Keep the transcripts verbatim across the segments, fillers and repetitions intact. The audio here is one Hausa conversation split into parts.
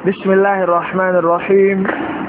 بسم الله الرحمن الرحيم.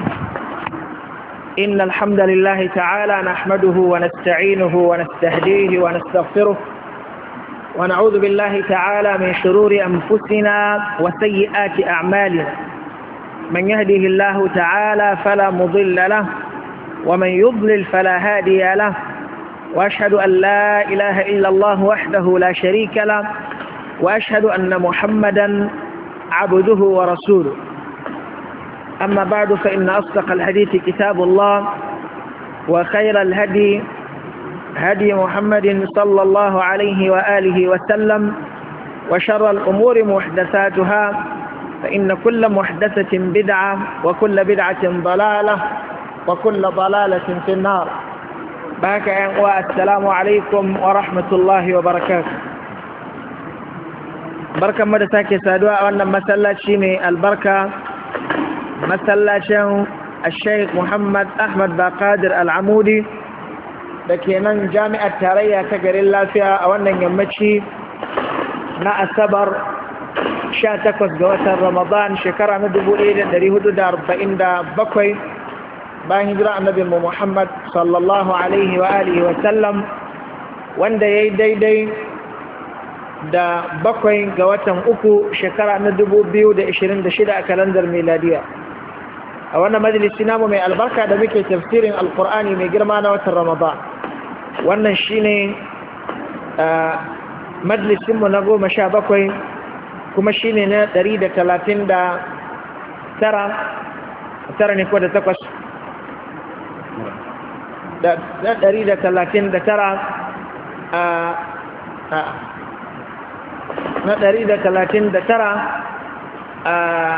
إن الحمد لله تعالى نحمده ونستعينه ونستهديه ونستغفره ونعوذ بالله تعالى من شرور أنفسنا وسيئات أعمالنا. من يهده الله تعالى فلا مضل له ومن يضلل فلا هادي له، وأشهد أن لا إله إلا الله وحده لا شريك له، وأشهد أن محمدا عبده ورسوله. أما بعد، فإن أصدق الحديث كتاب الله، وخير الهدي هدي محمد صلى الله عليه وآله وسلم، وشر الأمور محدثاتها، فإن كل محدثة بدعة وكل بدعة ضلالة وكل ضلالة في النار. باك والسلام عليكم ورحمة الله وبركاته. بركة مدساكي سادواء وأن مسلاتي من البركة masallacin Sheikh Muhammad Ahmad Baqadir Al-Amudi da ke nan jami'ar tarayya ta garin lafiya a wannan yammaci na Asabar sha takwas ga watan Ramadan shekara na dubu ɗaya da ɗari hudu da arba'in da bakwai bayan hijira annabi Muhammad sallallahu alaihi wa alihi wa sallam, wanda yayi daidai da bakwai ga watan uku shekara na dubu biyu da ashirin da shida a kalandar miladiya. A wannan majalisi namu mai albarka da muke tafsirin alkur'ani mai girma na watan Ramadan. Wannan shine majalisinmu na goma sha bakwai, kuma shine na ɗari da talatin da tara tara ne ko da takwas da ɗari da talatin da tara na ɗari da talatin da tara a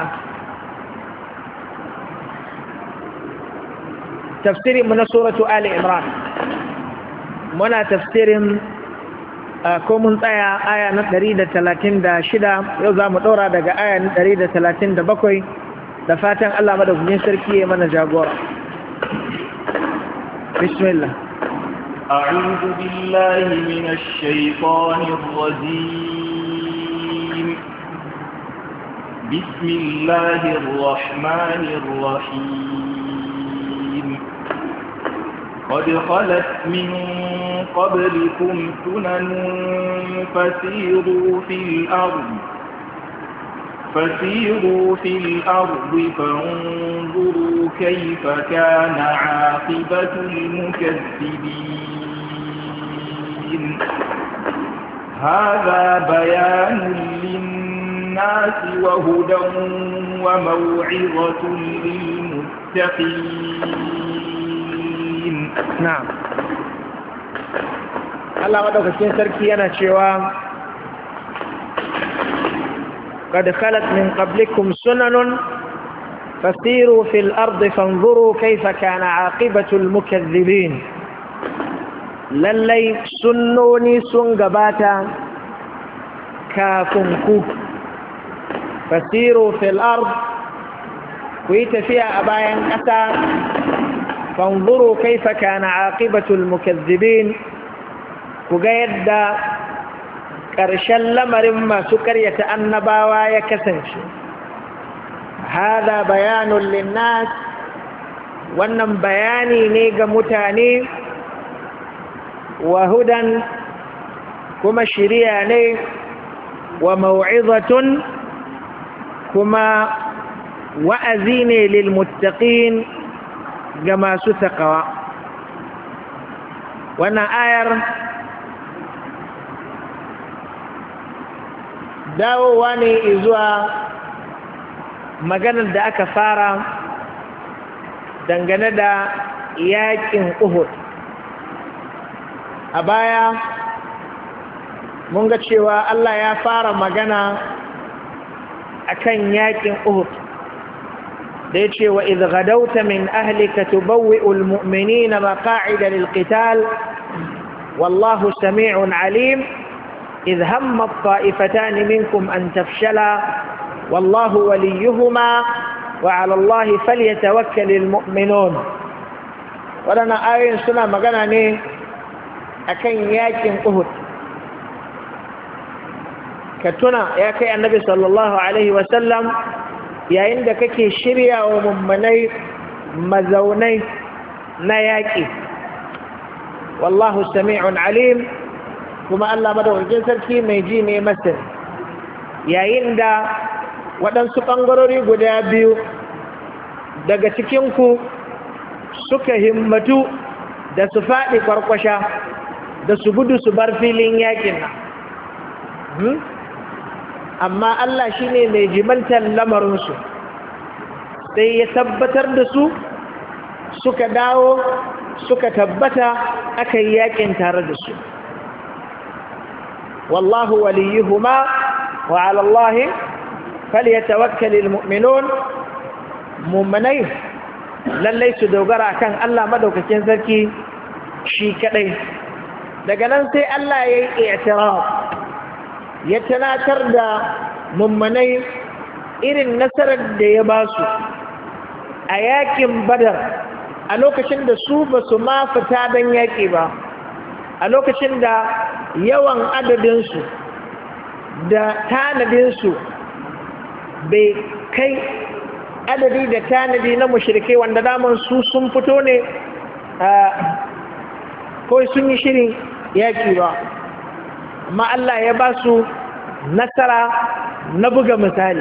tafsirin mu na suratu Ali Imran. Muna tafsirin ko mun tsaya aya na ɗari da talatin da shida, yau za mu ɗora daga aya na ɗari da talatin da bakwai, da fatan Allah madaukakin sarki ya mana jagora. Bismillah. أعوذ بالله من الشيطان الرجيم. بسم الله الرحمن الرحيم. قد خلت من قبلكم سنن فسيروا في الأرض فسيروا في الأرض فانظروا كيف كان عاقبة المكذبين. هذا بيان للناس وهدى وموعظة للمتقين. نعم. الله مدوكاكين سركي yana cewa قد خلت من قبلكم سنن فسيروا في الأرض فانظروا كيف كان عاقبة المكذبين. للي سنوني سنغباتا كافنكو فسيروا في الأرض كويت فيها أبايا أتا فانظروا كيف كان عاقبة المكذبين. كغير ƙarshen lamarin masu ƙaryata annabawa ya kasance. Hada bayanun linnas, wannan bayani ne ga mutane, wa hudan kuma shiriya ne, wa mau'izatun kuma wa'azi ne lilmuttaqin ga masu taqwa. Wannan ayar dawowa ne zuwa maganar da aka fara dangane da yaƙin Uhud. A baya mun ga cewa Allah ya fara magana akan yaƙin Uhud da ya ce wa idh gadawta min ahlika tubawwi'ul mu'minina maqa'ida lil qital wallahu sami'un alim. إذ هم الطائفتان منكم أن تفشلا والله وليهما وعلى الله فليتوكل المؤمنون. ولنا آية سنة مغانا ني أكن ياكن أهد. كتنا يا كي النبي صلى الله عليه وسلم yayin da kake shirya wa mummunai mazaunai na yaƙi wallahu sami'un alim kuma Allah madaukakin sarki mai ji ne masar yayin da waɗansu ɓangarori guda biyu daga cikinku suka himmatu da su faɗi kwarkwasha da su gudu su bar filin yakin nan amma Allah shi ne mai jimantar lamarinsu sai ya tabbatar da su suka dawo suka tabbata aka yi yakin tare da su wallahu waliyuhuma wa ala Allahi falyatawakkalul mu'minun mu'minai lallai su dogara kan Allah madaukakin sarki shi kadai daga nan sai Allah ya yi i'tiraf ya tunatar da mummunai irin nasarar da ya ba su a yakin badar a lokacin da su ba su ma fita don yaƙi ba a lokacin da yawan adadinsu da tanadinsu bai kai adadi da tanadi na mushrikai wanda daman su sun fito ne ko sun yi shirin yaƙi ba amma Allah ya ba su nasara na buga misali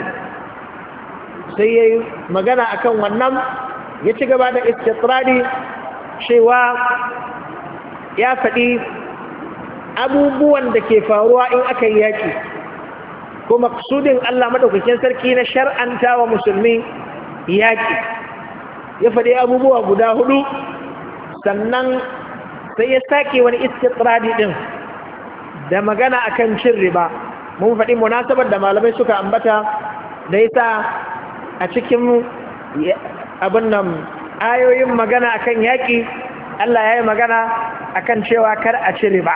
sai ya yi magana akan wannan ya ci gaba da istitradi cewa ya faɗi abubuwan da ke faruwa in aka yi yaƙi ko maksudin Allah maɗaukakin sarki na shar'anta wa musulmi yaƙi ya faɗi abubuwa guda hudu sannan sai ya sake wani istitradi ɗin da magana akan cin riba mun faɗi munasabar da malamai suka ambata da yasa a cikin abin nan ayoyin magana akan yaƙi Allah ya yi magana akan cewa kar a ci riba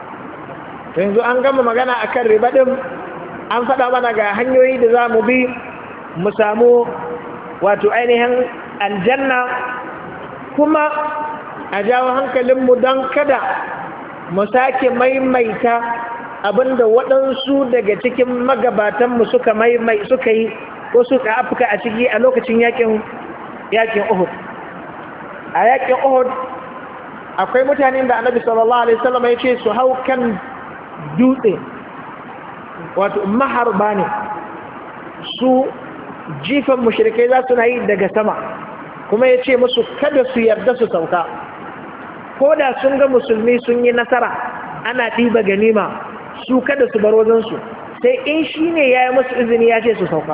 to yanzu an gama magana akan riba ɗin an faɗa mana ga hanyoyi da za mu bi mu samu wato ainihin aljanna kuma a jawo hankalinmu don kada mu sake maimaita abinda waɗansu daga cikin magabatanmu suka maimai suka yi ko suka afka a ciki a lokacin yakin yakin Uhud a yakin Uhud akwai mutanen da Annabi sallallahu alaihi wasallam ya ce su hau kan dutse wato maharba ne su jifan mushrikai za su na yi daga sama kuma ya ce musu kada su yarda su sauka ko da sun ga musulmi sun yi nasara ana ɗiba ganima su kada su bar wajensu sai in shi ne ya yi musu izini ya ce su sauka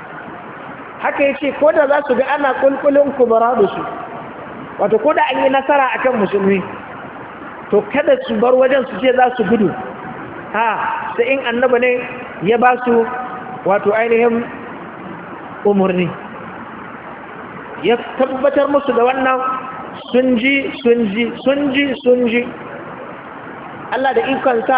haka ya ce ko da za su ga ana kulkulin kubara da su wato ko da an yi nasara a kan musulmi to kada su bar wajen su ce za su gudu ha sai in annaba ne ya ba su wato ainihin umarni ya tabbatar musu da wannan sun ji sun ji sun ji sun ji Allah da ikonsa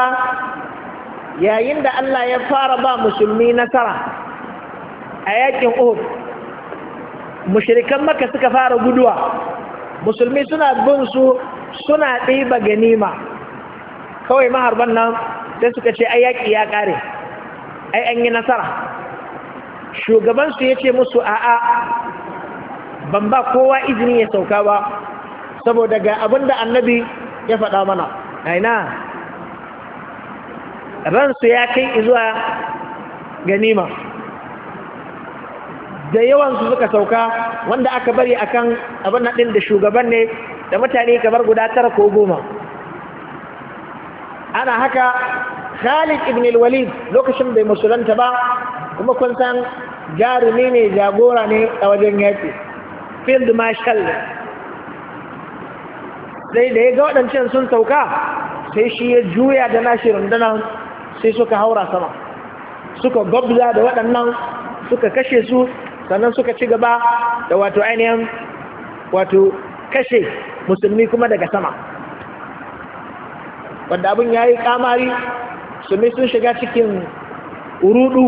yayin da Allah ya fara ba musulmi nasara a yakin Uhud mushrikan Makka suka fara guduwa musulmi suna bin su suna ɗiba ganima kawai maharban nan sai suka ce ai yaki ya ƙare ai an yi nasara shugabansu ya ce musu a'a ban ba kowa izini ya sauka ba saboda ga abinda annabi ya faɗa mana aina ransu ya kai zuwa ganima da yawansu suka sauka wanda aka bari akan abin ɗin da shugaban ne da mutane kamar guda tara ko goma ana haka Khalid ibn al-Walid lokacin bai musulunta ba kuma kun san jarumi ne jagora ne a wajen yaƙi field marshal sai da ya ga waɗancan sun sauka sai shi ya juya da nashi rundunar sai suka haura sama suka gwabza da waɗannan suka kashe su sannan suka ci gaba da wato ainihin wato kashe musulmi kuma daga sama wanda abin ya yi kamari musulmi sun shiga cikin urudu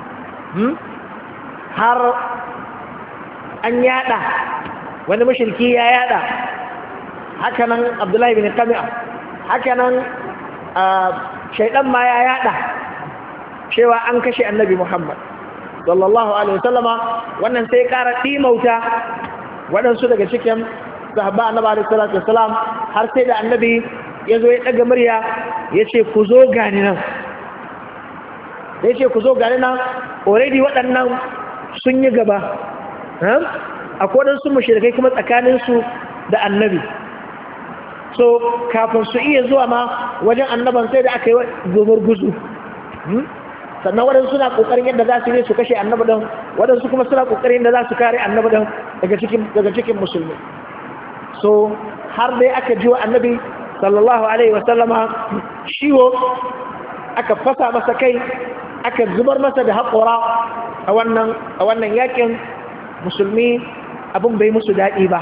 har an yada wani mashirki ya yada hakanan Abdullahi bin Qami'a hakanan shaidan ma ya yada cewa an kashe annabi Muhammad sallallahu alaihi wasallama. wannan sai ƙara ɗimauta waɗansu daga cikin sahabba annabi alaihi salatu wasalam, har sai da annabi ya zo ya ɗaga murya ya ce ku zo gani nan ya ce ku zo gani nan already waɗannan sun yi gaba. Akwai waɗansu mushrikai kuma tsakaninsu da annabi, so kafin su iya zuwa ma wajen annaban sai da aka yi gomar guzu. Sannan waɗansu suna ƙoƙarin yadda za su yi su kashe annabi ɗin, waɗansu kuma suna ƙoƙarin yadda za su kare annabi ɗin daga cikin musulmi. So har dai aka ji wa annabi sallallahu alaihi wasallama ciwo, aka fasa masa kai, aka zubar masa da haƙora a wannan yakin. Musulmi abin bai musu daɗi ba.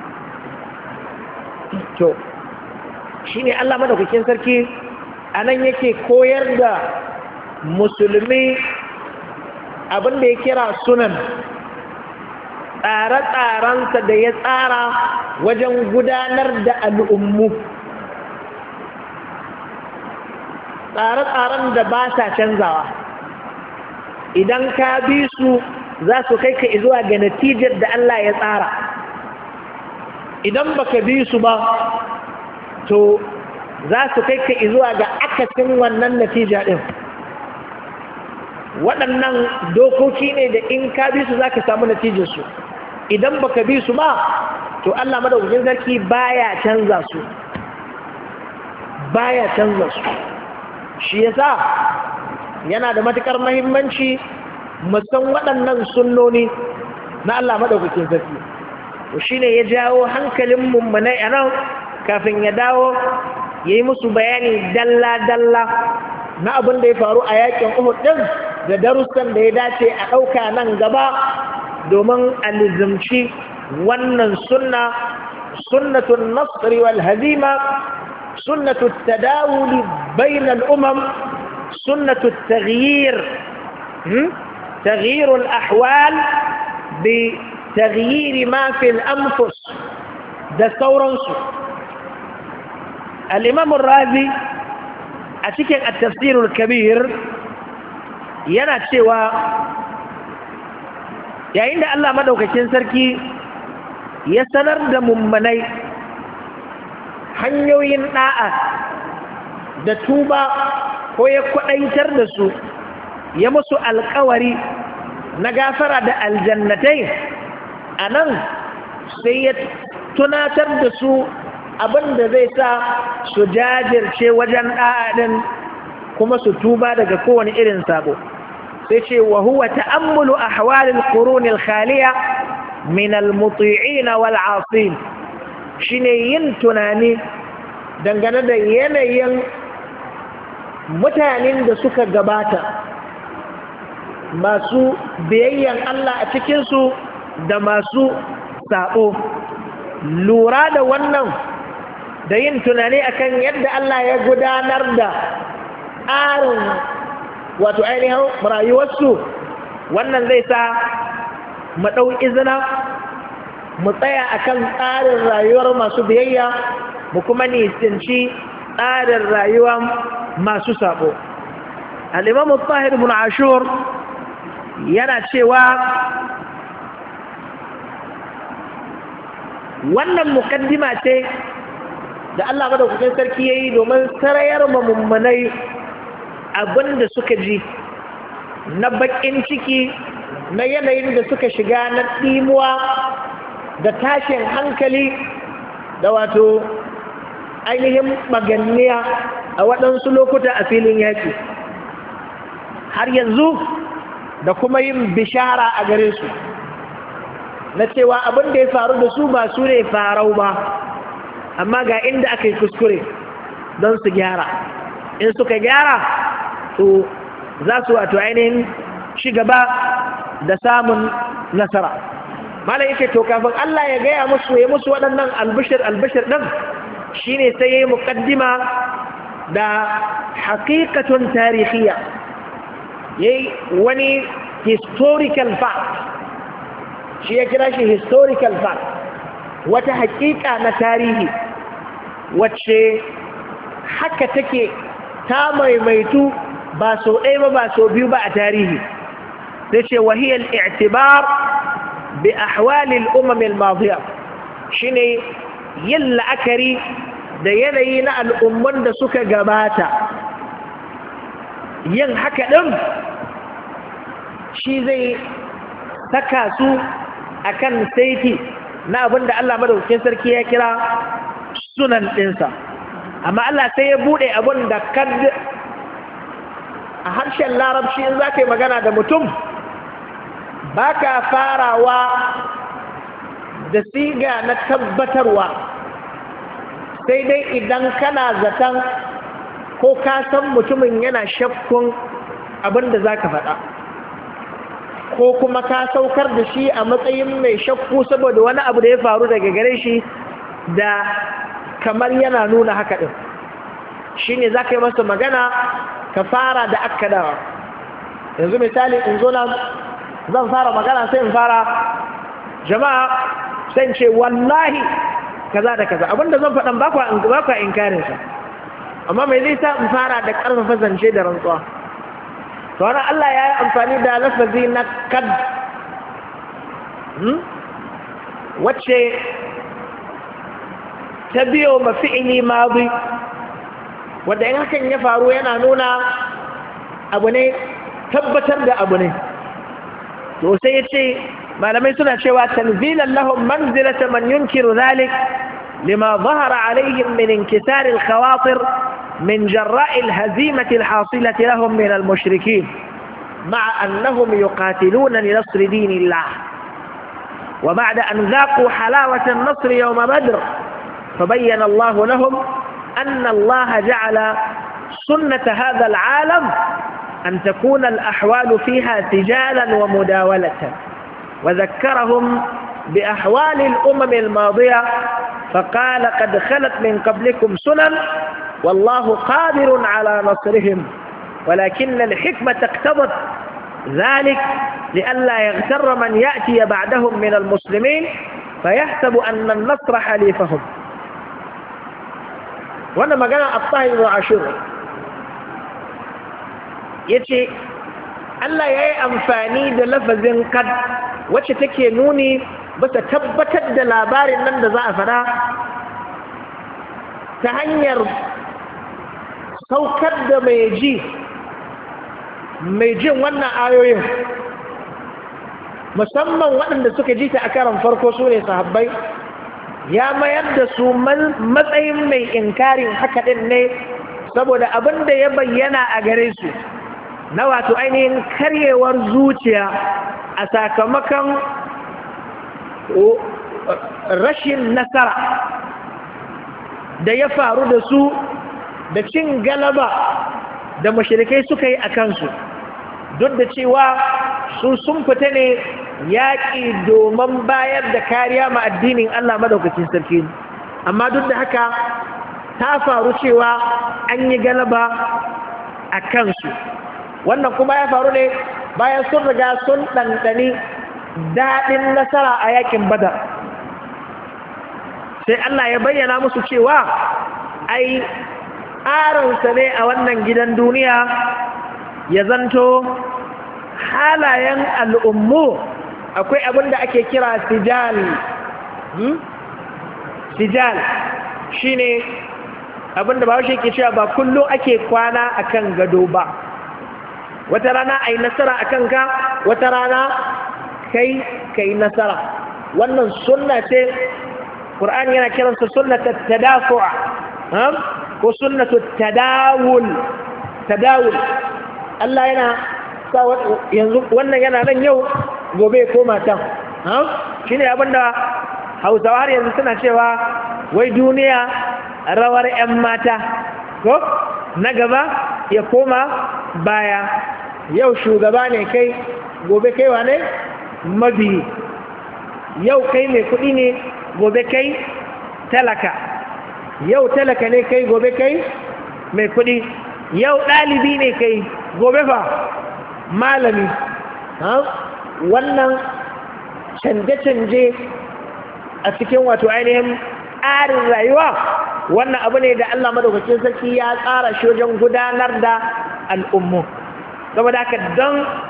To shi ne Allah madaukakin sarki a nan yake koyar da musulmi abin da ya kira sunan, tsare-tsarensa da ya tsara wajen gudanar da al'ummu, tsare-tsaren da ba sa canzawa. Idan ka bi su za su kai ka zuwa ga natijar da Allah ya tsara. Idan baka bi su ba to za su kai ka zuwa ga akasin wannan natija ɗin. Waɗannan dokoki ne da in ka bi su za ka samu natijarsu. Idan baka bi su ba to Allah madaukakin sarki baya canza su, baya canza su. Shi yasa yana da matukar muhimmanci musan waɗannan sunnoni na Allah madaukakin sarki. To shine ya jawo hankalin mummunai a nan kafin ya dawo ya yi musu bayani dalla-dalla na abin da ya faru a yakin Uhud ɗin da darussan da ya dace a ɗauka nan gaba domin a lizimci wannan sunna, sunnatun nasri wal hazima, sunnatun tadawuli bainal umam, sunnatun taghyir تغيير الأحوال بتغيير ما في الأنفس. ده sauransu. الإمام الرازي أتكلم التفسير الكبير yana cewa yayin da Allah madaukakin sarki ya sanar da mummanai hanyoyin da'a da tuba ko ya kwadaitar da su, ya musu alkawari na gafara da aljannatai, a nan sai ya tunatar da su abin da zai sa su jajirce wajen ɗa'adin kuma su tuba daga kowane irin sabo. Sai ce wa huwa ta'ammulu ahwalil qurunil khaliya min almuti'in wal 'asin, shine yin tunani dangane da yanayin mutanen da suka gabata, masu biyayyan Allah a cikinsu da masu sabo. Lura da wannan da yin tunani akan yadda Allah ya gudanar da tsarin wato ainihin rayuwarsu, wannan zai sa mu ɗau izina mu tsaya akan tsarin rayuwar masu biyayya, mu kuma nisanci tsarin rayuwar masu sabo. Al-Imam Tahir ibn Ashur yana cewa wannan mukaddima ce da Allah madaukakin sarki yayi domin sarayar mummunai abinda suka ji na bakin ciki, na yanayin da suka shiga na dimuwa da tashin hankali da wato ainihin maganniya a waɗansu lokuta a filin yaki. Har yanzu da kuma yin bishara a gare su na cewa abin da ya faru da su ba su ne farau ba, amma ga inda aka yi kuskure don su gyara. In suka gyara to za su wato ainihin ci gaba da samun nasara. Malam yake to kafin Allah ya gaya musu ya musu waɗannan albishir albishir ɗin, shine sai ya yi muƙaddima da haƙiƙatun tarihiyya, yayi wani historical fact, shi ya kira shi historical fact, wata haƙiƙa na tarihi wacce haka take ta maimaitu ba sau ɗaya ba ba sau biyu ba a tarihi. sai ce wahiyar i'tibar bi ahwalil umamil madiya shine yin la'akari da yanayi na al'umman da suka gabata. Yin haka ɗin shi zai saka su akan saiti na abin da Allah madaukakin sarki ya kira sunan ɗinsa. Amma Allah sai ya buɗe abin da kad a harshen larabci in za ka yi magana da mutum ba ka farawa da siga na tabbatarwa sai dai idan kana zaton ko ka san mutumin yana shakkun abin da za ka faɗa ko kuma ka saukar da shi a matsayin mai shakku saboda wani abu da ya faru daga gare shi da kamar yana nuna haka ɗin shi ne za ka yi masa magana ka fara da akkadawa. Yanzu misali in zo na zan fara magana sai in fara jama'a sai in ce wallahi kaza da kaza abinda zan faɗan ba kwa inkarinsa amma mai zai sa in fara da ƙarfafa zance da rantsuwa. to wani Allah ya yi amfani da lafazi na kad wacce ta biyo mafi'ili mazi wadda in hakan ya faru yana nuna abu ne tabbatar da abu ne. to sai ya ce malamai suna cewa tanzilan lahum manzilata man yunkiru zalik lima zahara alaihim min inkisar al-khawatir min jarra'i al-hazimati al-hasilati lahum min al-mushrikin ma'a annahum yuqatiluna li nasri dinillah wa ba'da an dhaqu halawata an-nasr yawm badr fabayyana Allah lahum anna Allah ja'ala sunnata hadha al-'alam أن تكون الأحوال فيها سجالا ومداولة وذكرهم بأحوال الأمم الماضية فقال قد خلت من قبلكم سنن والله قادر على نصرهم ولكن الحكمة اقتضت ذلك لئلا يغتر من يأتي بعدهم من المسلمين فيحسب أن النصر حليفهم. وأنا ما قال الطاهر بن عاشور yace Allah ya yi amfani da lafazin kad wacce take nuni bata tabbatar da labarin nan da za a fada ta hanyar saukar da mai ji mai jin wannan ayoyin musamman waɗanda suka ji ta a karan farko su ne sahabbai ya mayar da su matsayin mai inkarin haka ɗin ne saboda abin da ya bayyana a gare su na wato ainihin karyewar zuciya a sakamakon rashin nasara da ya faru da su da cin galaba da mashirikai suka yi a kansu duk da cewa su sun fita ne yaƙi domin bayar da kariya ma addinin Allah madaukakin sarki amma duk da haka ta faru cewa an yi galaba a kansu. Wannan kuma ya faru ne bayan sun riga sun ɗanɗani daɗin nasara a yakin Badar. Sai Allah ya bayyana musu cewa ai tsarinsa ne a wannan gidan duniya ya zanto halayen al'ummu akwai abin da ake kira sijal. Sijal shi ne abin da ba shi ke cewa ba kullum ake kwana a kan gado ba. Wata rana a yi nasara a kanka, wata rana kai ka yi nasara. Wannan sunna ce, ƙur'ani yana kiransa sunnata tadafu'a ko sunnatu tadawul. Tadawul. Allah yana sa yanzu wannan yana nan yau gobe koma can. Shi ne abinda Hausawa har yanzu suna cewa wai duniya rawar 'yan mata ko na gaba ya koma baya. Yau shugaba ne kai gobe kai wane mabiyi, yau kai mai kuɗi ne gobe kai talaka, yau talaka ne kai gobe kai mai kuɗi, yau ɗalibi ne kai gobe fa malami. Wannan canje-canje a cikin wato ainihin tsarin rayuwa wannan abu ne da Allah madaukakin sarki ya tsara shi wajen gudanar da al'ummu. Saboda haka don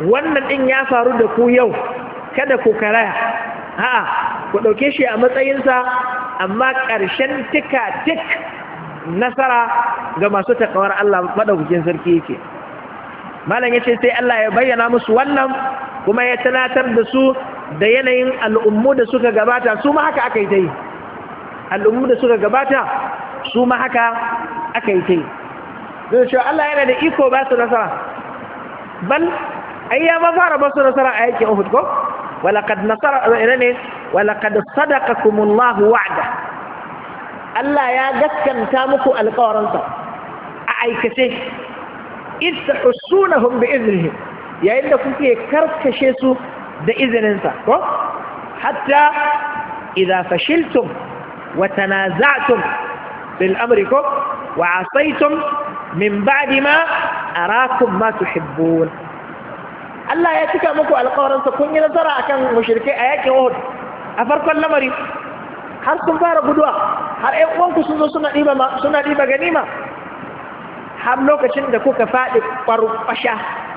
wannan din ya faru da ku yau kada ku karaya a'a ku dauke shi a matsayinsa amma ƙarshen tika tik nasara ga masu takawar Allah madaukakin sarki yake malam yace sai Allah ya bayyana musu wannan kuma ya tunatar da su da yanayin al'ummu da suka gabata su ma haka aka yi ta yi al'ummu da suka gabata su ma haka aka yi ta yi zai cewa Allah yana da iko ba su nasara bal ayya ma fara ba su nasara a yakin Uhud ko walaqad nasara ina ne walaqad sadaqakumullahu wa'da Allah ya gaskanta muku alƙawarinsa a aikace id tahsunahum bi idnihi yayin da kuke karkashe su da izininsa ko hatta idza fashiltum wa tanaza'tum bil amri ko wa asaytum min ba'di ma arakum ma tuhibbun Allah ya cika muku alƙawarinsa kun yi nasara akan mushrikai a yakin Uhud a farkon lamari har sun fara guduwa har ƴan uwanku sun zo suna diba suna diba ganima har lokacin da kuka faɗi ƙwarƙwasha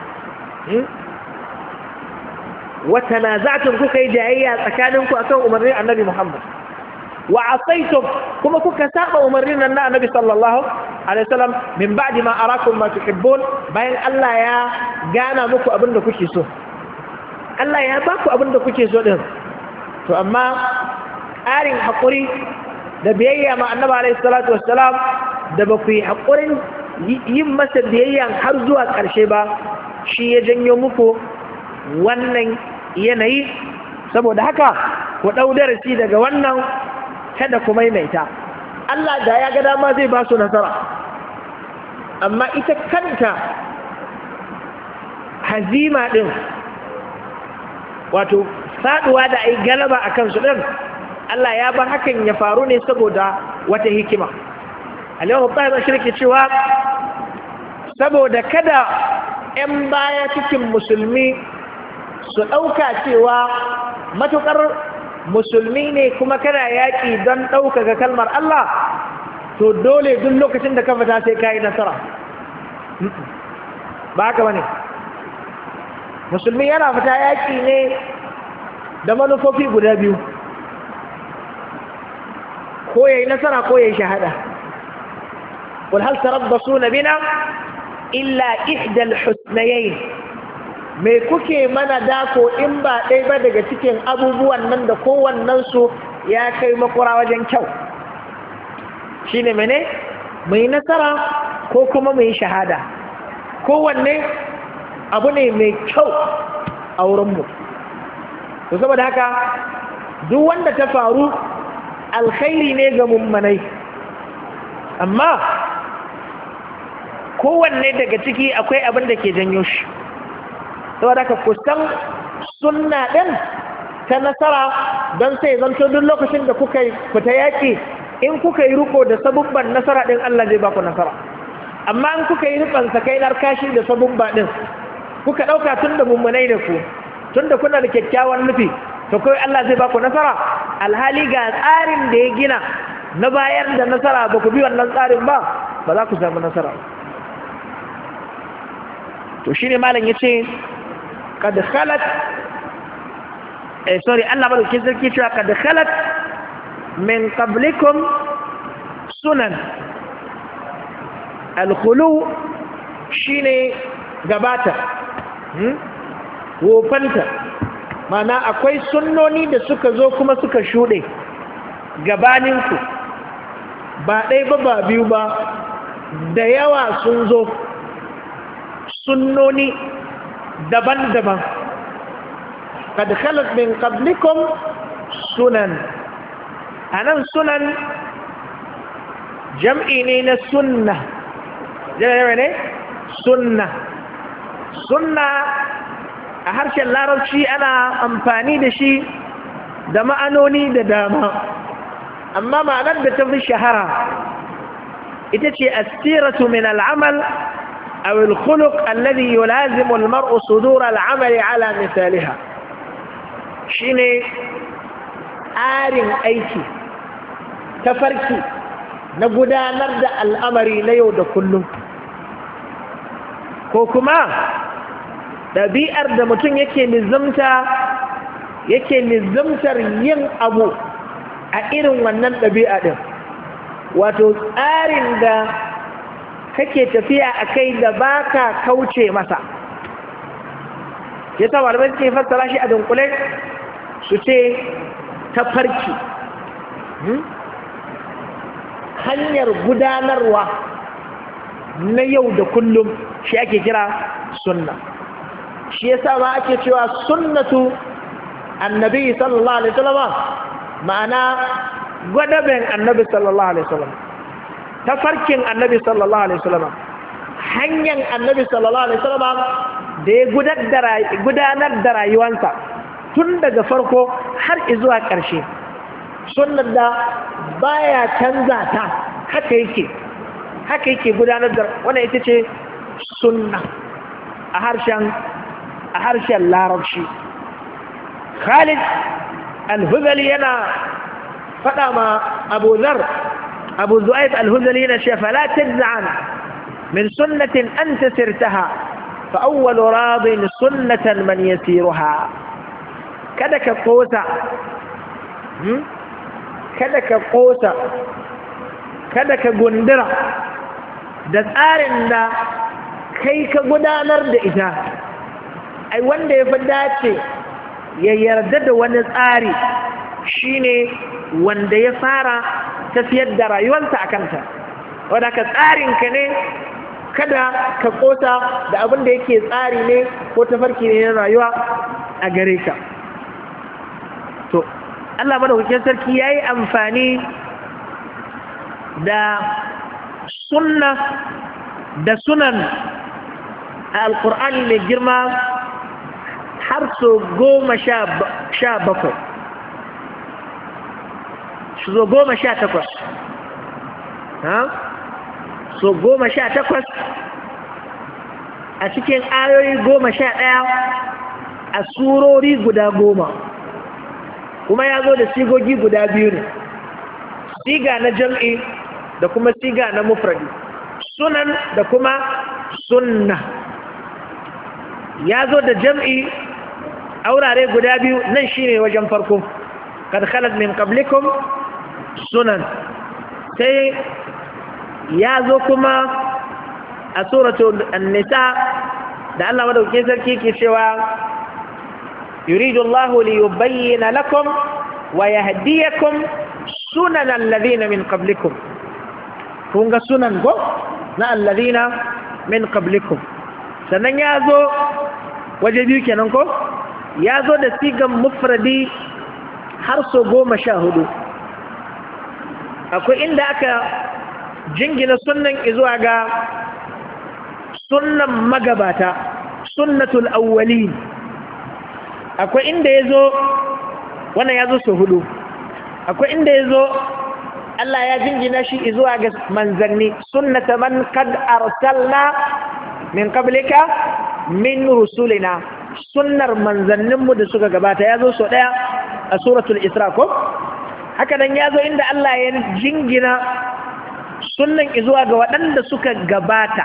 wata na za'atun kuka yi jayayya tsakaninku akan umarnin annabi Muhammad wa asaitum kuma kuka saba umarnin nan na annabi sallallahu alaihi wasallam min ba'di ma arakum ma tuhibbun bayan Allah ya gana muku abin da kuke so Allah ya ba ku abin da kuke so din to amma ƙarin haƙuri da biyayya ma annabi alaihi salatu wassalam da ba ku yi haƙurin yin masa biyayya har zuwa ƙarshe ba shi ya janyo muku wannan yanayi saboda haka ku ɗau darasi daga wannan kada ku maimaita Allah da ya ga dama zai ba su nasara amma ita kanta hazima ɗin wato faɗuwa da ai galaba a kansu ɗin Allah ya bar hakan ya faru ne saboda wata hikima Aliyu Tahir shirki cewa saboda kada ‘yan baya cikin musulmi su ɗauka cewa matuƙar musulmi ne kuma kana yaƙi don ɗaukaka kalmar Allah to dole duk lokacin da ka fita sai ka yi nasara ba haka ba ne musulmi yana fita yaƙi ne da manufofi guda biyu ko ya yi nasara ko ya yi shahada قل هل تربصون بنا إلا إحدى الحسنيين me kuke mana dako in ba ɗaya ba daga cikin abubuwan nan da kowannensu ya kai makura wajen kyau shi ne mene mu yi nasara ko kuma mu yi shahada kowanne abu ne mai kyau a wurinmu to saboda haka duk wanda ta faru alkhairi ne ga mummanai amma kowanne daga ciki akwai abin da ke janyo shi saboda ka kusan sunna ɗin ta nasara don sai zanto duk lokacin da kuka fita yaƙi in kuka yi riko da sabubban nasara ɗin Allah zai baku nasara amma in kuka yi rikon sakainar kashi da sabubba ɗin kuka ɗauka tun da mummunai da ku tun da kuna da kyakkyawan nufi to kawai Allah zai baku nasara alhali ga tsarin da ya gina na bayar da nasara ba ku bi wannan tsarin ba ba za ku samu nasara to shi ne malam ya ce kad khalat eh sorry Allah ba da ke sarki cewa kad khalat min qablikum sunan al-khulu shine gabata wofanta mana akwai sunnoni da suka zo kuma suka shuɗe gabaninku ba ɗaya ba ba biyu ba da yawa sun zo sunnoni daban-daban kad khalat min qablikum sunan anan sunan jam'i ne na sunna jam'i ne sunna sunna a harshen larabci ana amfani da shi da ma'anoni da dama amma ma'anar da ta fi shahara ita ce asiratu min al'amal aw al-khuluq alladhi yulazimu al-mar'u sudur al-amal ala misaliha shine tsarin aiki tafarki na gudanar da al'amari na yau da kullum ko kuma ɗabi'ar da mutum yake nizamta yake nizamtar yin abu a irin wannan ɗabi'a ɗin, wato tsarin da kake tafiya a kai da ba ka kauce masa. Ya sa malamai suke fassara shi a dunkule su ce tafarki, hanyar gudanarwa na yau da kullum shi ake kira sunna. Shi ya sa ma ake cewa sunnatu annabi sallallahu alaihi wasallam, ma'ana gwadaben annabi sallallahu alaihi wasallam, tafarkin annabi sallallahu alaihi wasallam, hanyar annabi sallallahu alaihi wasallam da ya gudanar da rayuwansa tun daga farko har zuwa ƙarshe, sunnar da baya canza ta, haka yake haka yake gudanar da wannan ita ce sunna a harshen a harshen larabci. Khalid al-Huzali yana faɗa ma Abu Dharr Abu Zu'aib al-Huzali yana cewa fala tajza'an min sunnatin anta sirtaha fa awwal radin sunnatan man yasiruha. Kada ka kosa kada ka kosa kada ka gundura da tsarin da kai ka gudanar da ita. Ai wanda ya fi dace ya yarda da wani tsari shine wanda ya fara tafiyar da rayuwarsa a kanta. Wadda ka tsarinka ne, kada ka kosa da abin da yake tsari ne ko tafarki ne na rayuwa a gare ka. To, Allah madaukakin sarki ya yi amfani da sunna da sunan a Alƙur'ani mai girma har so goma sha bakwai, so goma sha takwas, so goma sha takwas a cikin ayoyi goma sha ɗaya a surori guda goma, kuma ya zo da sigogi guda biyu ne, siga na jam'i da kuma siga na mufradi, sunan da kuma sunna. Ya zo da jam'i a wurare guda biyu, nan shi ne wajen farko, kad khalat min qablikum sunan. Sai ya zo kuma a suratul an-nisa da Allah madaukakin sarki ke cewa yuridu Allahu li yubayyana lakum wa yahdiyakum sunan alladhina min qablikum. Kun ga sunan go na alladhina min qablikum. Sannan ya zo waje biyu kenan ko, ya zo da sigan mufradi har so goma sha hudu. Akwai inda aka jingina sunnan izuwa ga sunnan magabata, sunnatul awwalin. Akwai inda ya zo, wannan ya zo so hudu. Akwai inda ya zo Allah ya jingina shi izuwa ga manzanni, sunnata man qad arsalna min qablika min rusulina, sunnar manzanninmu da suka gabata. Ya zo so ɗaya a suratul Isra ko? Haka nan ya zo inda Allah ya jingina sunnan izuwa ga waɗanda suka gabata.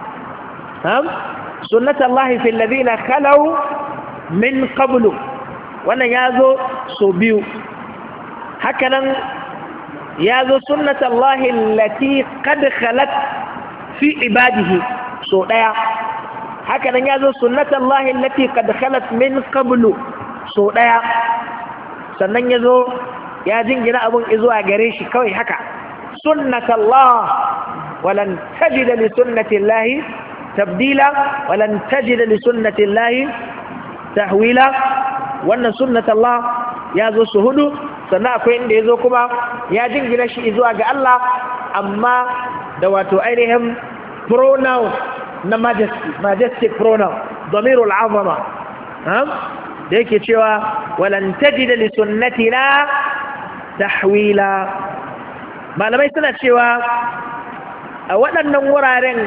Sunnatullahi fil ladina khalaw min qablu, wannan ya zo so biyu. Haka nan ya zo sunnatullahi allati qad khalat fi ibadihi so ɗaya. Haka nan ya zo sunnatullahi allati qad khalat min qablu so ɗaya. Sannan ya zo ya jingina abun izuwa gare shi kawai haka, sunnatullah walan tajida li sunnatillahi tabdila walan tajida li sunnatillahi tahwila. Wannan sunnatullah ya zo su hudu. Sannan akwai inda ya zo kuma ya jingina shi izuwa ga Allah, amma da wato ainihin pronoun na majesty, majestic pronoun, damirul azama, da yake cewa walan tajida li sunnatina tahwila. Malamai suna cewa a waɗannan wuraren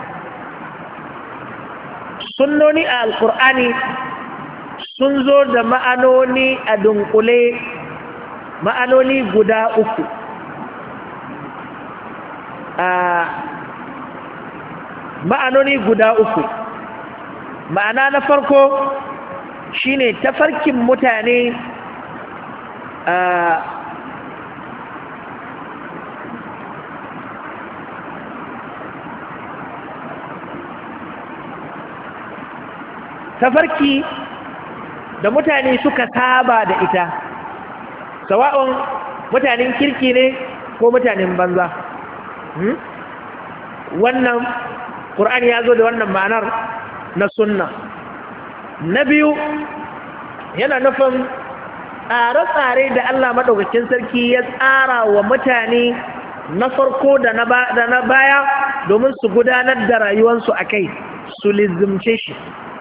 sunnoni a alkur'ani sun zo da ma'anoni a dunkule, ma'anoni guda uku. a ma'anoni guda uku ma'ana na farko shine tafarkin mutane a tafarki da mutane suka saba da ita, sawa'un mutanen kirki ne ko mutanen banza. Wannan ƙur'ani ya zo da wannan ma'anar na sunna. Na biyu yana nufin tsare-tsare da Allah maɗaukakin sarki ya tsara wa mutane na farko da na baya domin su gudanar da rayuwarsu a kai, su lizimce shi.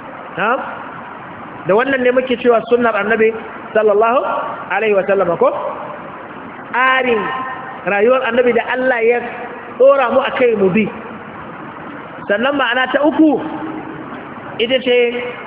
Da wannan ne muke cewa sunnar annabi sallallahu alaihi wasallam ko tsarin rayuwar annabi da Allah ya dora mu akai mu bi. Sannan ma'ana ta uku ita ce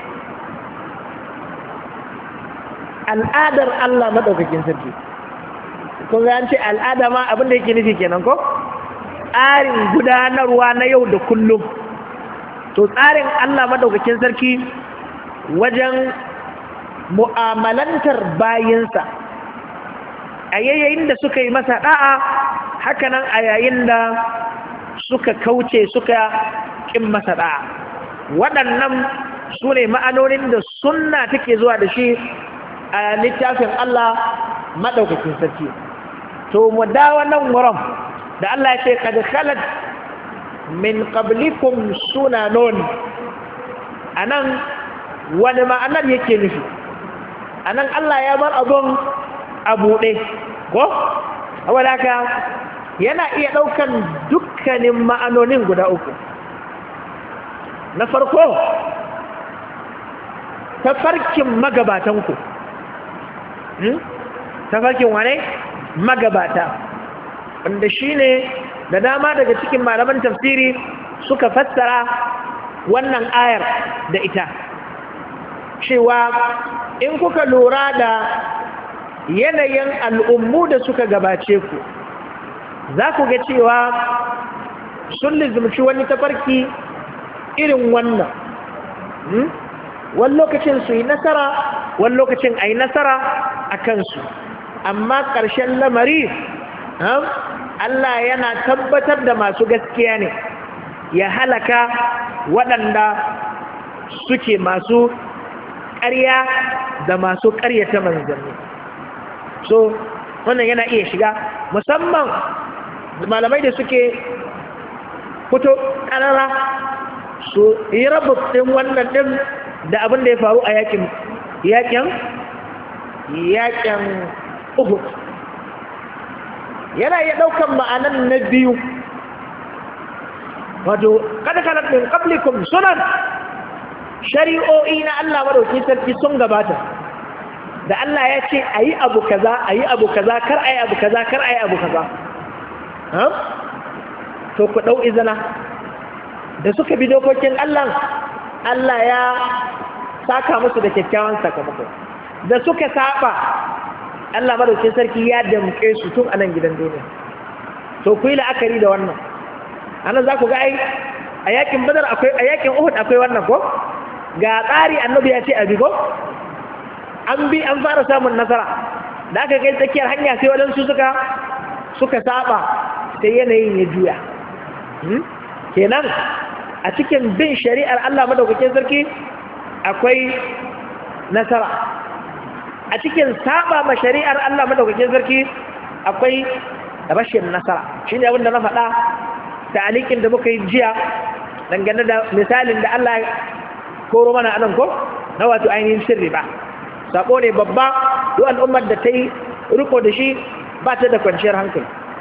al'adar Allah madaukakin sarki. Kun ga an ce al'ada ma abin da yake nufi kenan ko tsarin gudanarwa na yau da kullum. To tsarin Allah madaukakin sarki wajen mu'amalantar bayinsa a yayin da suka yi masa da'a, hakanan a yayin da suka kauce suka kin masa da'a. Waɗannan su ne ma'anonin da sunna take zuwa da shi a littafin Allah maɗaukakin sarki. To mu dawo nan wurin da Allah ya ce kad khalat min qablikum sunanun, anan wani ma'anar yake nufi? Anan Allah ya bar abun a buɗe ko? Saboda haka yana iya ɗaukan dukkanin ma'anonin guda uku. Na farko, tafarkin magabatanku. Hmm? Tafarkin wane? Magabata. Wanda shi ne da dama daga cikin malaman tafsiri suka fassara wannan ayar da ita. Cewa in kuka lura da yanayin al'ummu da suka gabace ku, za ku ga cewa sun lizumci wani tafarki irin wannan. Wani lokacin su yi nasara, wani lokacin a yi nasara a kansu. Amma ƙarshen lamari, Allah yana tabbatar da masu gaskiya ne, ya halaka waɗanda suke masu ƙarya da masu ƙaryata manzanni. So wannan yana iya shiga, musamman malamai da suke fito ƙarara su yi rabutun wannan ɗin da abin da ya faru a yakin yakin yakin Uhud. Yana iya ɗaukan ma'anan na biyu, wato kada kalat min qablikum sunan, shari'o'i na Allah madauki sarki sun gabata da Allah ya ce ayi abu kaza ayi abu kaza kar ayi abu kaza kar ayi abu kaza. Ha? To ku dau izina da suka bi dokokin Allah, Allah ya saka musu da kyakkyawan sakamako. Da suka saba, Allah madauki sarki ya damke su tun anan gidan duniya. To ku yi la'akari da wannan. Anan za ku ga ai a yakin Badar akwai, a yakin Uhud akwai wannan ko? Ga tsari annabi ya ce a bigo, an bi an fara samun nasara. Da aka kai tsakiyar hanya sai waɗansu suka suka saba, sai yanayin ya juya. Kenan a cikin bin shari'ar Allah madaukakin sarki akwai nasara, a cikin saba ma shari'ar Allah madaukakin sarki akwai rashin nasara. Shi ne abinda na faɗa ta'alikin da muka yi jiya dangane da misalin da Allah koro mana anan ko na wato ainihin sirri ba. Sako ne babba, duk al'ummar da ta yi riko da shi ba ta da kwanciyar hankali,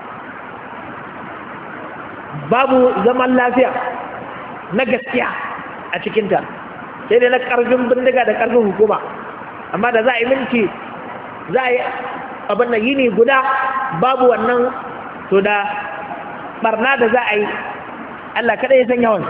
babu zaman lafiya na gaskiya a cikinta, sai dai na ƙarfin bindiga da ƙarfin hukuma. Amma da za a yi minti, za a yi abin da yini guda babu wannan, to da barna da za a yi Allah kaɗai ya san yawansa.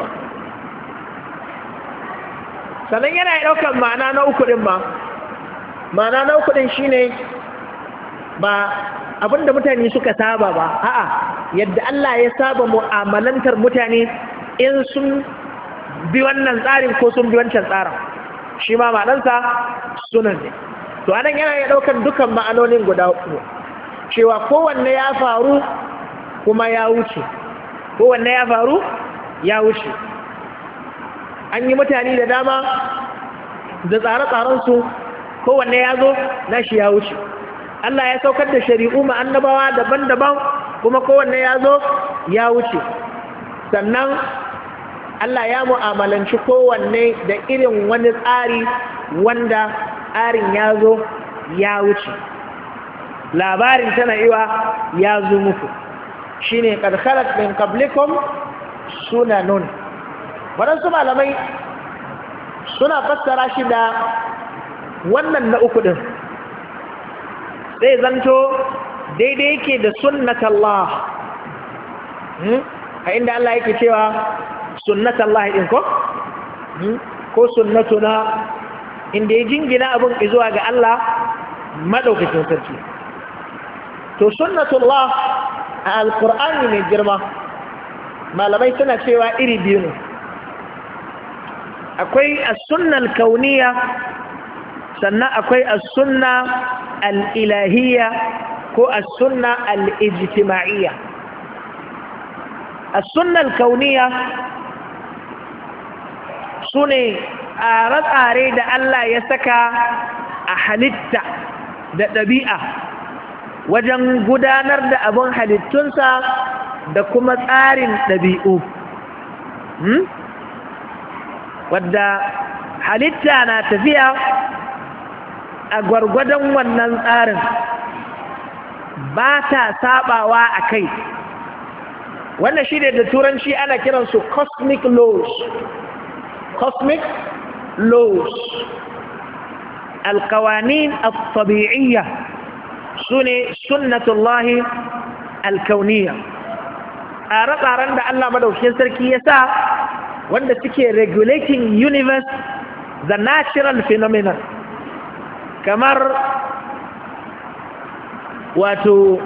Sannan yana ɗaukar ma'ana na uku ɗin ba, ma'ana na uku ɗin shi ne ba abinda mutane suka saba ba, a'a yadda Allah ya saba mu'amalantar mutane in sun bi wannan tsarin ko sun bi wancan tsarin shi ma ma'anansa sunan ne. To anan yana iya ɗaukar dukan ma'anonin guda uku cewa kowanne ya faru kuma ya wuce, kowanne ya faru ya wuce. An yi mutane da dama da tsare-tsarensu kowanne ya zo na shi ya wuce. Allah ya saukar da shari'u ma annabawa daban-daban kuma kowanne ya zo ya wuce. Sannan Allah ya mu'amalanci kowanne da irin wani tsari wanda tsarin ya zo ya wuce. Labarin tana iwa ya zo muku shi ne ƙarƙarar min qablikum sunanun. Waɗansu malamai suna fassara shi da wannan na uku ɗin zai zanto daidai yake da sunnatallah a inda Allah yake cewa sunnatallah ɗin ko ko sunnatuna inda ya jingina abin zuwa ga Allah maɗaukacin sarki. To sunnatullah a alƙur'ani mai girma malamai suna cewa iri biyu ne. Akwai as-sunnal kauniya sannan akwai as-sunna al-ilahiyya ko as-sunna al-ijtima'iyya. As-sunna al-kauniya sune tsare-tsare da Allah ya saka a halitta da ɗabi'a wajen gudanar da abin halittunsa da kuma tsarin ɗabi'u. Wadda halitta na tafiya a gwargwadon wannan tsarin ba ta sabawa a kai. Wannan shi ne da turanci ana kiransu cosmic laws. Cosmic laws. Alkawanin al-tabi'iyya su ne sunnatullahi alkauniya. Tsare-tsaren da Allah madaukakin sarki ya sa wanda suke regulating universe, the natural phenomenon, kamar wato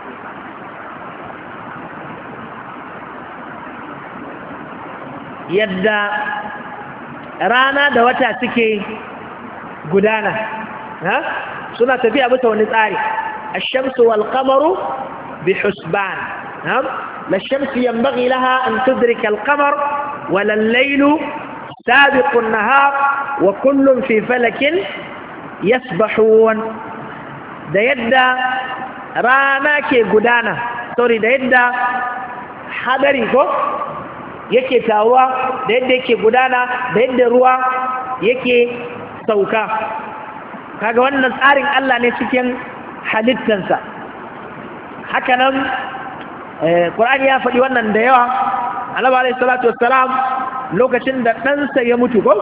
yadda rana da wata suke gudana ha? Suna tafiya bisa wani tsari. Ash-shamsu wal qamaru bi husban. La ash-shamsu yanbaghi laha an tudrika al-qamar wala al-laylu sabiqu an-nahar wa kullun fi falakin yasbahun. Da yadda rana ke gudana, sorry, da yadda hadari ko yake taruwa, da yadda yake gudana, da yadda ruwa yake sauka. Kaga wannan tsarin Allah ne cikin halittansa. Haka nan Qur'ani ya faɗi wannan da yawa. Annabi alayhi salatu wassalam lokacin da ɗansa ya mutu ko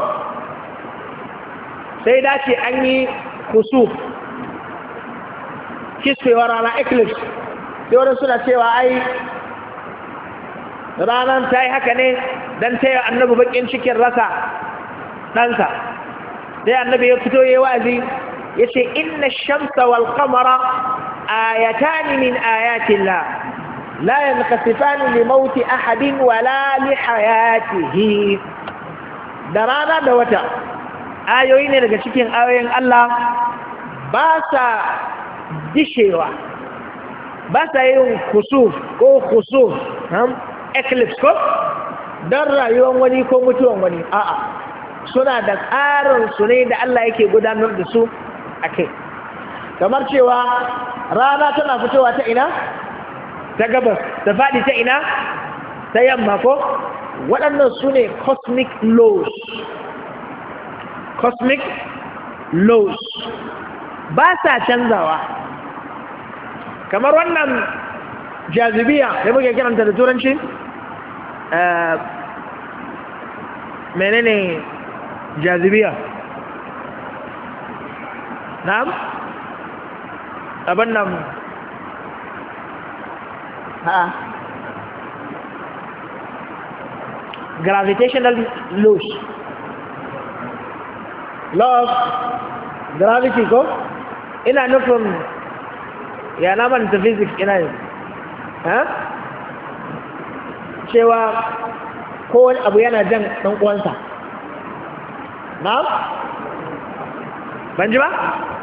sai dace an yi kusuf, kisfewar rana, eclipse. Sai wadda suna cewa ai ranar ta yi haka ne don ta yi annabi bakin cikin rasa ɗansa. Sai annabi ya fito ya yi wa'azi ya ce inna shamsa wal qamara ayatani min ayatillah la yanqasifani li mauti ahadin wala li hayatihi. Da rana da wata ayoyi ne daga cikin ayoyin Allah, ba sa dishewa, ba sa yin kusuf ko khusuf, eclipse ko don rayuwar wani ko mutuwan wani. A'a, suna da tsarin su ne da Allah yake gudanar da su a kai. Kamar cewa rana tana fitowa ta ina? Ta gabas, ta faɗi ta ina? Ta yamma ko? Waɗannan su ne cosmic laws. Cosmic laws ba sa canzawa. Kamar wannan jazibiya da muke kiranta da turanci, menene jazibiya? Na'am? Abin nan ha gravitational laws, law of gravity ko? Ina nufin ya na manta physics ina yi ha? Cewa ko wani abu yana jan ɗan uwansa na ban ji ba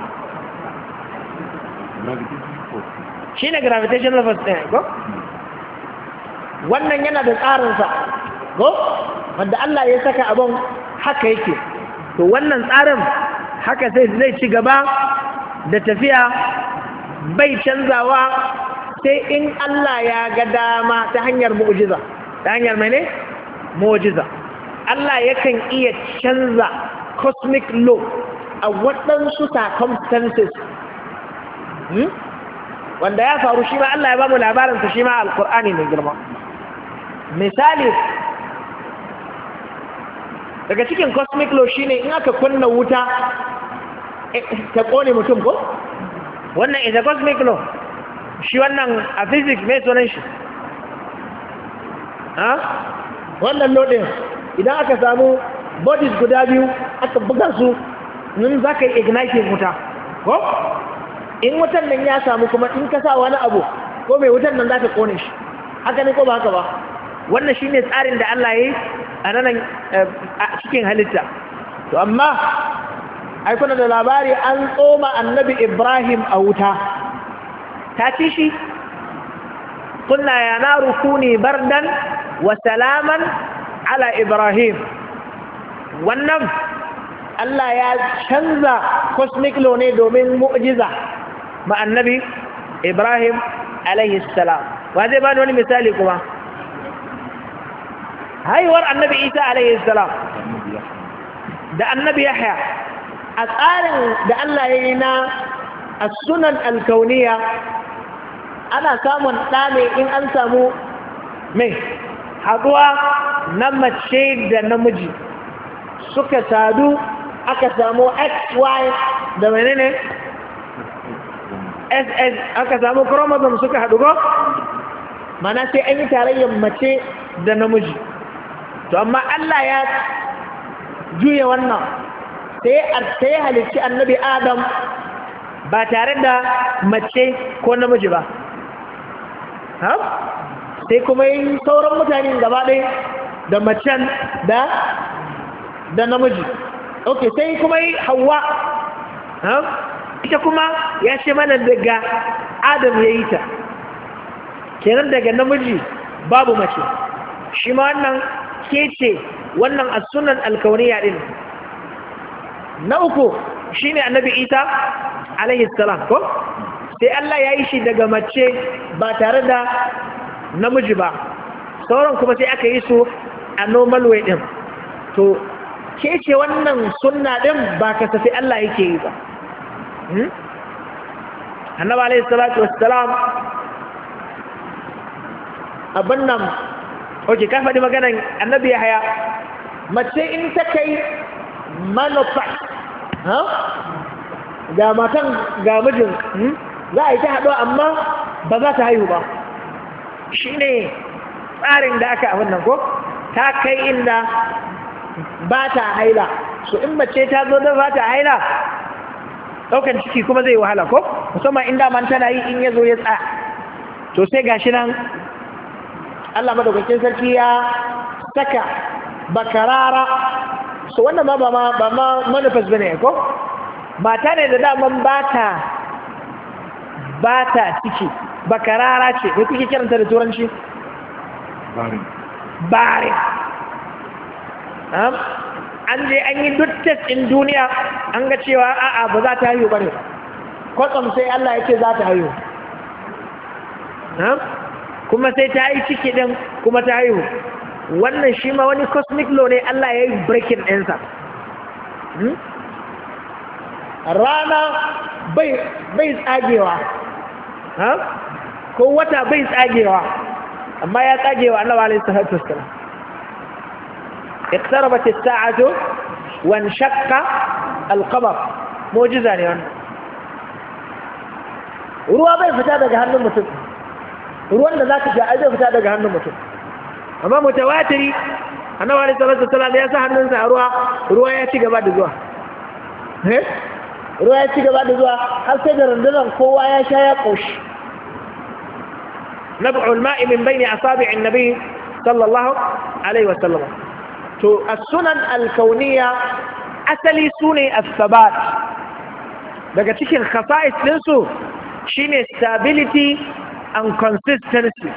shi ne gravitational force ɗin ko wannan yana da tsarinsa ko wanda Allah ya saka abin haka yake to wannan tsarin haka sai zai ci gaba da tafiya bai canzawa sai in Allah ya ga dama ta hanyar mu'jiza ta hanyar mene mu'jiza Allah yakan iya canza cosmic law a waɗansu circumstances hmm? wanda ya faru shi ma Allah ya ba mu labarinsa shi ma alkur'ani mai girma misali daga cikin cosmic law shine in aka kunna wuta ta kone mutum ko wannan is a cosmic law shi wannan a physics mai sunan shi ha wannan law din idan aka samu bodies guda biyu aka buga su nun za ka yi igniting wuta ko in wutan nan ya samu kuma in ka sa wani abu ko mai wutan nan za ka kone shi haka ne ko ba haka ba wannan shi ne tsarin da Allah ya yi a nan a cikin halitta to amma aikuna da labari an tsoma annabi Ibrahim a wuta ta ci shi kunna ya naru kuni bardan wa salaman ala Ibrahim wannan Allah ya canza cosmic law ne domin mu'jiza ma annabi Ibrahim alaihi salam wa zai bani wani misali kuma haihuwar annabi Isa alaihi salam da annabi Yahya a tsarin da Allah ya yi na as-sunan al-kauniyya ana samun ɗa ne in an samu mai haɗuwa na mace da namiji suka sadu aka samu X Y da menene S S aka samu chromosome suka haɗu ko mana sai an yi tarayyar mace da namiji to amma Allah ya juya wannan sai ya halicci annabi Adam ba tare da mace ko namiji ba ha sai kuma yin sauran mutane gaba ɗaya da macen da da namiji ok sai kuma yi Hauwa ha ita kuma ya ce mana daga Adam ya yi ta kenan daga namiji babu mace shi ma wannan ke ce wannan as-sunan al-kauniyya din na uku shine annabi Isa alaihi salam ko sai Allah ya yi shi daga mace ba tare da namiji ba sauran kuma sai aka yi su a normal way din to ke ce wannan sunna din ba kasafi Allah yake yi ba annabi alaihi salatu wassalam abin nan oke ka faɗi maganan annabi Yahya mace in ta kai menopause ha ga matan ga mijin za a yi ta haɗuwa amma ba za ta haihu ba shi ne tsarin da aka abin nan ko ta kai inda ba ta haila so in mace ta zo da ba ta haila ɗaukan ciki kuma zai wahala ko musamman inda man tana yi in ya zo ya tsaya to sai gashi nan Allah madaukakin sarki ya saka bakarara so wannan ma ba ma ba ma manufas bane ko mata ne da daman bata bata ciki bakarara ce me kuke kiranta da turanci Barin. bare an je an yi duk test ɗin duniya an ga cewa a'a ba za ta haihu bane kwatsam sai Allah ya ce za ta haihu kuma sai ta yi ciki ɗin kuma ta haihu wannan shi ma wani cosmic law ne Allah ya yi breaking ɗinsa rana bai tsagewa ko wata bai tsagewa amma ya tsagewa Allah alaihi salatu wassalam اقتربت الساعة وانشق القمر موجزة ne wannan ruwa bai fita daga hannun mutum ruwan da zaka sha zai fita daga hannun mutum amma mutawatiri annabi alaihi salatu wassalam ya sa hannunsa a ruwa ruwa ya ci gaba da zuwa eh ruwa ya ci gaba da zuwa har sai da rundunar kowa ya sha ya koshi nab'u al-ma'i min bayni asabi'i an-nabi sallallahu alaihi wasallam. To as-sunan al-kauniyya asali sune as-sabat, daga cikin khasa'is ɗinsu shine stability and consistency,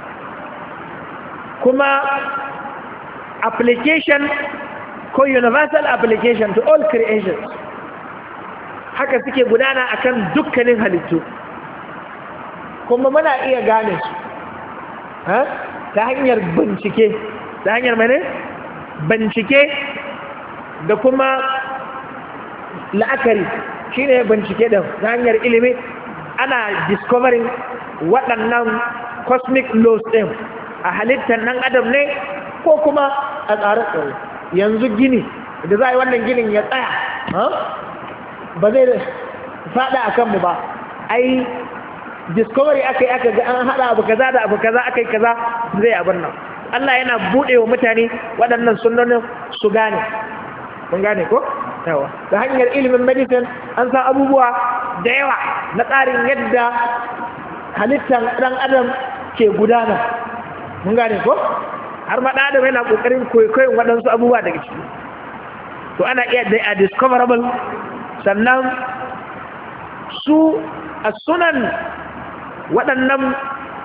kuma application ko universal application to all creations, haka suke gudana akan dukkanin halittu, kuma muna iya gane su ta hanyar bincike, ta hanyar mene? Bincike da kuma la'akari, shine bincike da ta hanyar ilimi ana discovering waɗannan cosmic laws ɗin a halittar nan adam ne ko kuma a tsare-tsare. Yanzu gini da za a yi wannan ginin ya tsaya ba zai faɗa a kanmu ba, ai discovery aka yi aka ga an haɗa abu kaza da abu kaza aka yi kaza zai abin nan. Allah yana buɗe wa mutane waɗannan sunnonin su gane. Mun gane ko? Yawa. Da hanyar ilimin medicine an san abubuwa da yawa na tsarin yadda halittar ɗan adam ke gudana. Mun gane ko? Har ma ɗan adam yana ƙoƙarin kwaikwayon waɗansu abubuwa daga ciki. To ana iya da a discoverable, sannan su a sunan waɗannan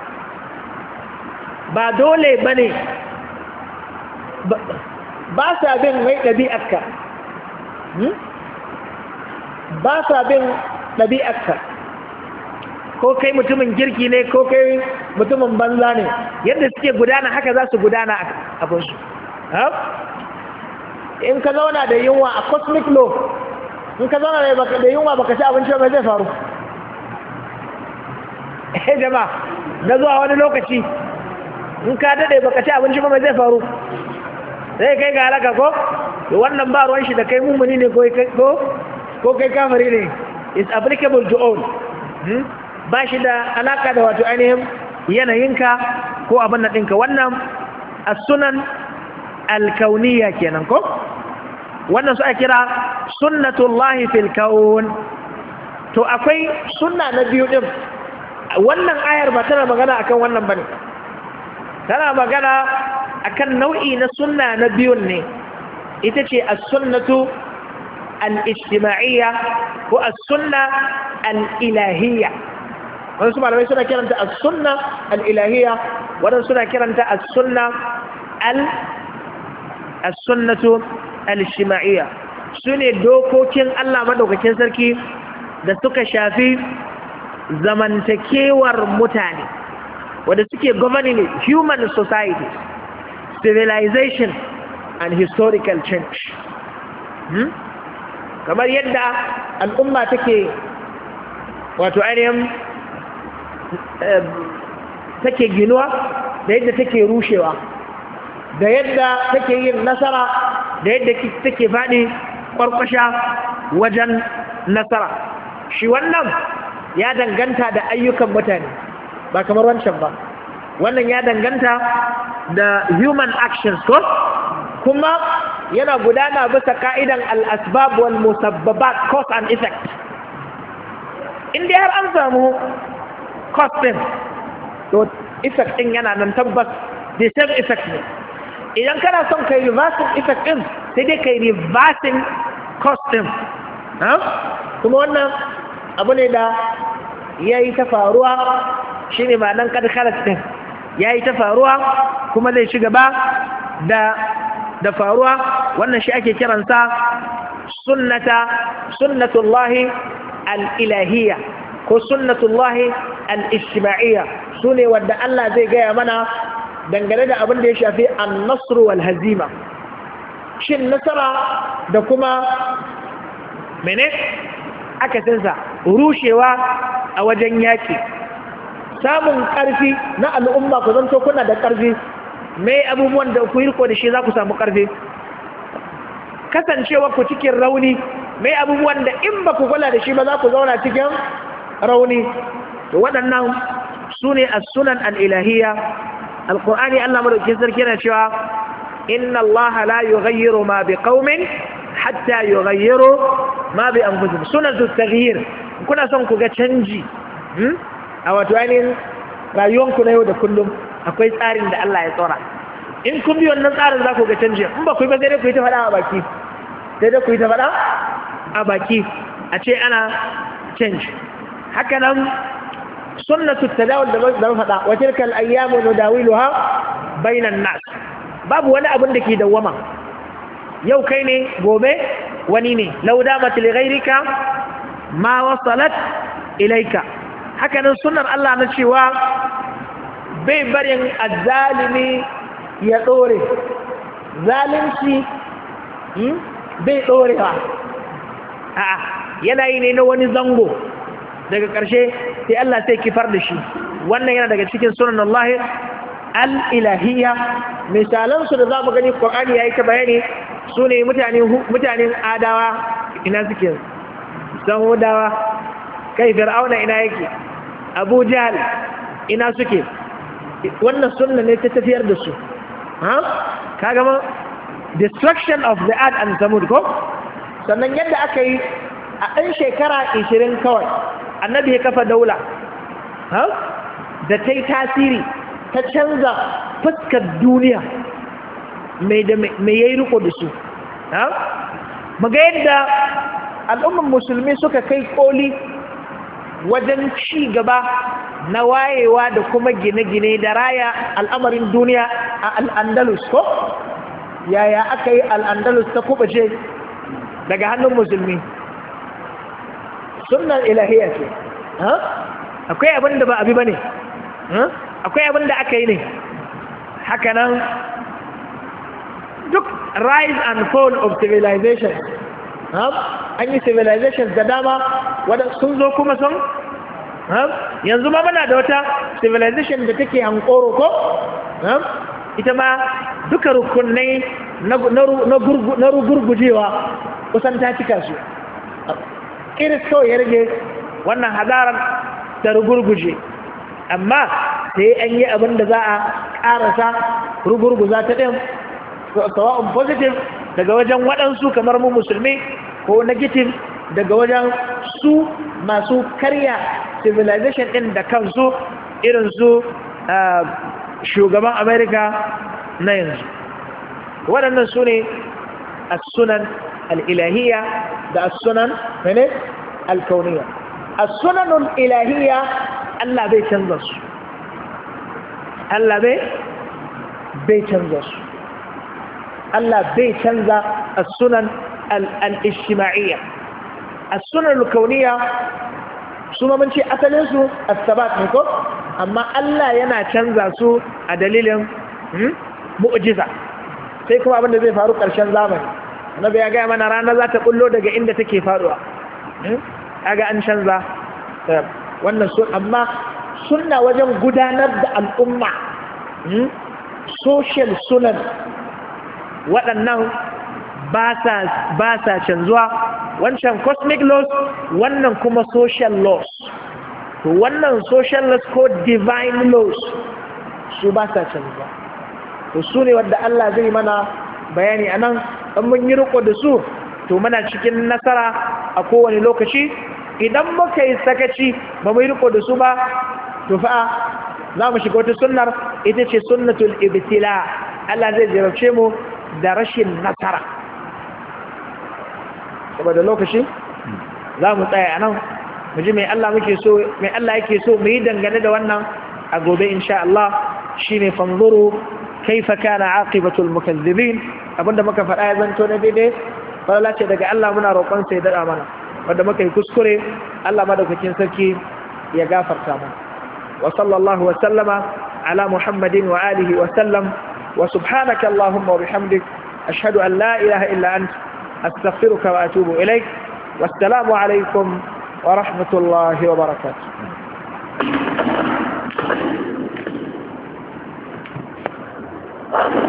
ba dole ba ne, ba sa bin wai ɗabi'arka, ba sa bin ɗabi'arka, ko kai mutumin girki ne ko kai mutumin banza ne, yadda suke gudana haka za su gudana a abinsu. In ka zauna da yunwa a cosmic law, in ka zauna da yunwa baka ci abinci ba zai faru. Eh jama'a, na zuwa wani lokaci in ka daɗe baka ci abinci ba mai zai faru, sai kai ga halaka ko? Wannan ba ruwan shi da kai mummuni ne ko kai kafiri ne, is applicable to all. Ba shi da alaka da wato ainihin yanayinka ko abin da ɗinka. Wannan a sunan alkauniya kenan ko? Wannan su a kira sunnatullahi fil kaun. To akwai sunna na biyu ɗin, wannan ayar ba tana magana akan wannan bane, tana magana akan nau'i na sunna na biyun ne, ita ce as-sunnatu al-ijtima'iyya ko as-sunna al-ilahiyya. Wadansu malamai suna kiranta as-sunna al-ilahiyya, wadansu suna kiranta as-sunna al-sunnatu al-ijtima'iyya. Sune dokokin Allah madaukakin sarki da suka shafi zamantakewar mutane, wanda suke governing human societies, civilization and historical change. Hmm? Kamar yadda al'umma take wato ainihin take ginuwa, da yadda take rushewa, da yadda take yin nasara, da yadda take faɗi ƙwarƙwasha wajen nasara. Shi wannan ya danganta da ayyukan mutane, ba kamar wancan ba. Wannan ya danganta da human actions ko, kuma yana gudana bisa ka'idan al-asbab wal musabbabat, cause and effect. In dai har an samu cause din, to effect din yana nan tabbas, the same effect ne. Idan kana son kai reversing effect din, sai dai kai reversing cause din. Kuma wannan abu ne da ya yi ta faruwa, shi ne ma nan kada karas ɗin ya yi ta faruwa kuma zai ci gaba da da faruwa. Wannan shi ake kiransa sunnata sunnatullahi al-ilahiyya ko sunnatullahi al-ijtima'iyya. Su ne wadda Allah zai gaya mana dangane da abin da ya shafi an-nasru wal hazima, shin nasara da kuma mene akasinsa, rushewa a wajen yaƙi, samun ƙarfi na al'umma, ku zanto kuna da ƙarfi, mai abubuwan da ku yi riko da shi za ku samu ƙarfi, kasancewa ku cikin rauni, mai abubuwan da in ba ku kula da shi ba za ku zauna cikin rauni. To waɗannan su ne a sunan al'ilahiyya. Alƙur'ani Allah madaukakin sarki yana cewa inna Allah la yughayyiru ma bi qaumin hatta yughayyiru ma bi anfusihim. Sunatu taghyir, kuna son ku ga canji a wato ainihin rayuwanku na yau da kullum, akwai tsarin da Allah ya tsora. in kun bi wannan tsarin za ku ga canji in ba ku yi ba sai dai ku yi ta faɗa a baki sai dai ku yi ta faɗa a baki a ce ana change haka nan sunnatu tadawul da zan faɗa wa tilka al-ayyamu nudawiluha bainan nas babu wani abin da ke dawwama yau kai ne gobe wani ne law damat li ghayrika ma wasalat ilayka haka nan sunnar Allah na cewa bai barin azzalimi ya dore zalunci bai dorewa a'a yanayi ne na wani zango daga ƙarshe sai Allah sai kifar da shi wannan yana daga cikin sunan Allah al-ilahiyya misalansu da za mu gani Qur'ani yayi ta bayani su ne mutanen adawa ina suke samudawa kai fir'auna ina yake abu jahal ina suke wannan sunna ne ta tafiyar da su ha kaga ma destruction of the earth and samud ko sannan yadda aka yi a ɗan shekara ishirin kawai annabi ya kafa daula ha da ta yi tasiri ta canza fuskar duniya mai yayi riko da su maga yadda al'ummar musulmi suka kai koli wajen ci gaba na wayewa da kuma gine-gine da raya al'amarin duniya a al'andalus ko yaya aka yi al'andalus ta kubace daga hannun musulmi sunnan ilahiyya ce akwai abin da ba abi ba ne akwai abin da aka yi ne hakanan duk rise and fall of civilization an yi civilization da dama wadda sun zo kuma sun yanzu ma muna da wata civilization da take hankoro ko ita ma duka rukunai na rugurgujewa kusan ta cika su iris kawai ya rage wannan hadarar ta rugurguje amma sai an yi abin da za a ƙarasa rugurguza ta ɗin sawa'un positive daga wajen waɗansu kamar mu musulmi ko negative daga wajen su masu karya civilization ɗin da kansu irin su shugaban america na yanzu waɗannan su ne as-sunan al-ilahiyya da as-sunan al-kauniyya as-sunan al-ilahiyya Allah bai canza su Allah bai bai canza su Allah bai canza as-sunan al-ijtima'iyya as-sunan al-kauniyya su ma mun ce asalin su as-sabat ne ko amma Allah yana canza su a dalilin mu'jiza sai kuma abin da zai faru ƙarshen zamani annabi ya ga mana rana za ta bullo daga inda take faruwa kaga an canza wannan sun amma sunna wajen gudanar da al'umma social sunan waɗannan ba sa canzuwa wancan cosmic laws wannan kuma social laws to wannan social laws ko divine laws su ba sa canzuwa to su ne wadda Allah zai mana bayani a nan ɗan mun yi riko da su to muna cikin nasara a kowane lokaci idan muka yi sakaci ba mu yi riko da su ba to fa za mu shiga wata sunnar ita ce sunnatul ibtila Allah zai jarabce mu da rashin nasara saboda lokaci za mu tsaya a nan mu ji mai Allah muke so mai Allah yake so mu yi dangane da wannan a gobe insha Allah shine fanzuru kaifa kana aqibatul mukazzibin abinda muka faɗa ya zanto na daidai fara ce daga Allah muna roƙon sai daɗa mana wanda muka yi kuskure Allah madaukakin sarki ya gafarta mu wa sallallahu wa sallama ala muhammadin wa alihi wa sallam wa subhanaka allahumma wa bihamdik ashhadu an la ilaha illa ant astaghfiruka wa atubu ilaik wassalamu alaikum wa rahmatullahi wa barakatuh. Thank you.